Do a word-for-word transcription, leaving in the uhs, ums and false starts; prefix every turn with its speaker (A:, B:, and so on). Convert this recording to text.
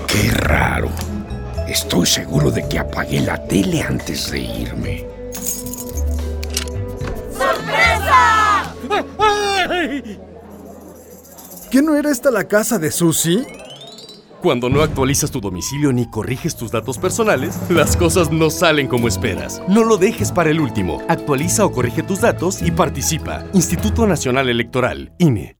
A: Qué raro. Estoy seguro de que apagué la tele antes de irme.
B: ¡Sorpresa!
C: ¿Qué no era esta la casa de Susie?
D: Cuando no actualizas tu domicilio ni corriges tus datos personales, las cosas no salen como esperas. No lo dejes para el último. Actualiza o corrige tus datos y participa. Instituto Nacional Electoral, I N E.